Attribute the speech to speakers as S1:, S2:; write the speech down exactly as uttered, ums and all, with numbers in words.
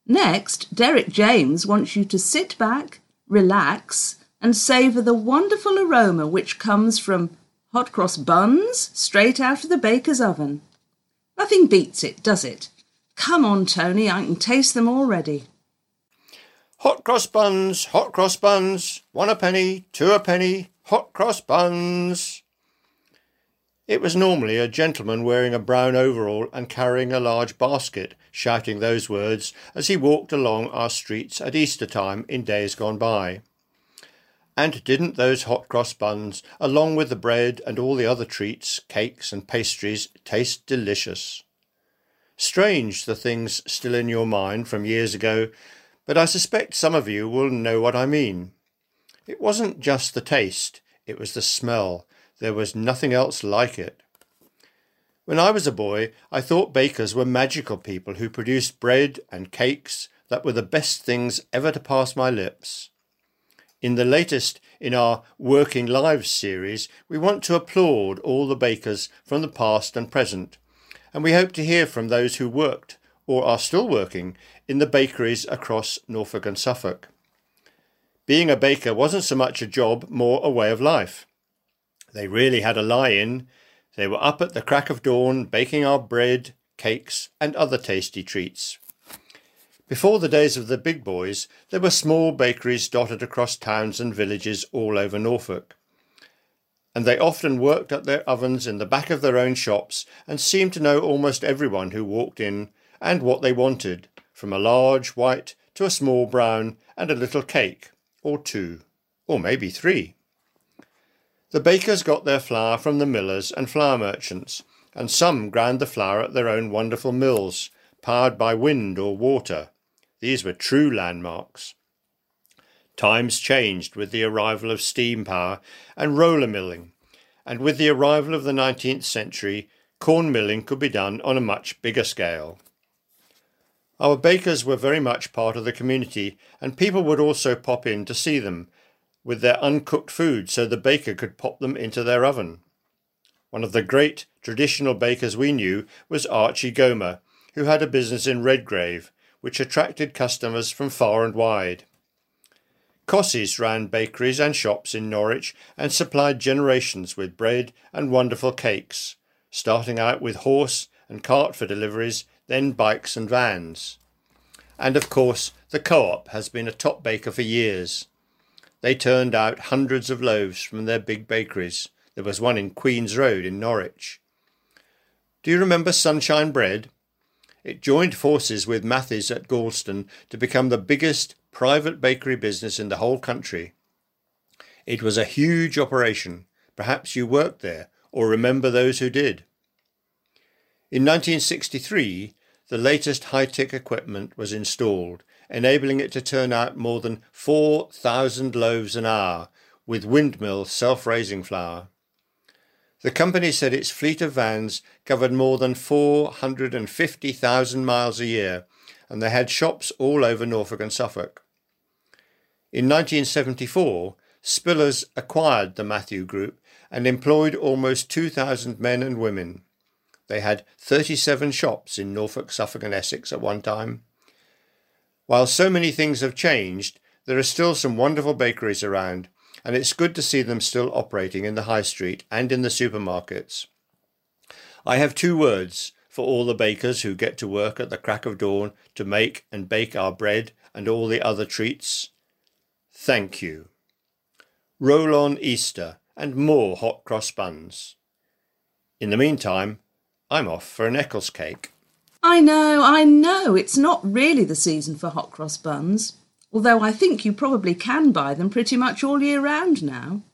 S1: Next, Derek James wants you to sit back, relax, and savour the wonderful aroma which comes from hot cross buns straight out of the baker's oven. Nothing beats it, does it? Come on, Tony, I can taste them already.
S2: Hot cross buns, hot cross buns, one a penny, two a penny, hot cross buns. It was normally a gentleman wearing a brown overall and carrying a large basket, shouting those words as he walked along our streets at Easter time in days gone by. And didn't those hot cross buns, along with the bread and all the other treats, cakes and pastries, taste delicious? Strange the things still in your mind from years ago, but I suspect some of you will know what I mean. It wasn't just the taste, it was the smell. There was nothing else like it. When I was a boy, I thought bakers were magical people who produced bread and cakes that were the best things ever to pass my lips. In the latest in our Working Lives series, we want to applaud all the bakers from the past and present, and we hope to hear from those who worked, or are still working, in the bakeries across Norfolk and Suffolk. Being a baker wasn't so much a job, more a way of life. They really had a lie-in. They were up at the crack of dawn, baking our bread, cakes, and other tasty treats. Before the days of the big boys, there were small bakeries dotted across towns and villages all over Norfolk. And they often worked at their ovens in the back of their own shops and seemed to know almost everyone who walked in and what they wanted, from a large white to a small brown and a little cake, or two, or maybe three. The bakers got their flour from the millers and flour merchants, and some ground the flour at their own wonderful mills, powered by wind or water. These were true landmarks. Times changed with the arrival of steam power and roller milling, and with the arrival of the nineteenth century, corn milling could be done on a much bigger scale. Our bakers were very much part of the community, and people would also pop in to see them, with their uncooked food so the baker could pop them into their oven. One of the great traditional bakers we knew was Archie Gomer, who had a business in Redgrave, which attracted customers from far and wide. Cossey's ran bakeries and shops in Norwich and supplied generations with bread and wonderful cakes, starting out with horse and cart for deliveries, then bikes and vans. And of course, the Co-op has been a top baker for years. They turned out hundreds of loaves from their big bakeries. There was one in Queen's Road in Norwich. Do you remember Sunshine Bread? It joined forces with Matthews at Galston to become the biggest private bakery business in the whole country. It was a huge operation. Perhaps you worked there, or remember those who did. In nineteen sixty-three, the latest high-tech equipment was installed, enabling it to turn out more than four thousand loaves an hour with windmill self-raising flour. The company said its fleet of vans covered more than four hundred fifty thousand miles a year, and they had shops all over Norfolk and Suffolk. In nineteen seventy-four, Spillers acquired the Matthew Group and employed almost two thousand men and women. They had thirty-seven shops in Norfolk, Suffolk and Essex at one time. While so many things have changed, there are still some wonderful bakeries around, and it's good to see them still operating in the high street and in the supermarkets. I have two words for all the bakers who get to work at the crack of dawn to make and bake our bread and all the other treats. Thank you. Roll on Easter and more hot cross buns. In the meantime, I'm off for an Eccles cake.
S1: I know, I know, it's not really the season for hot cross buns, although I think you probably can buy them pretty much all year round now.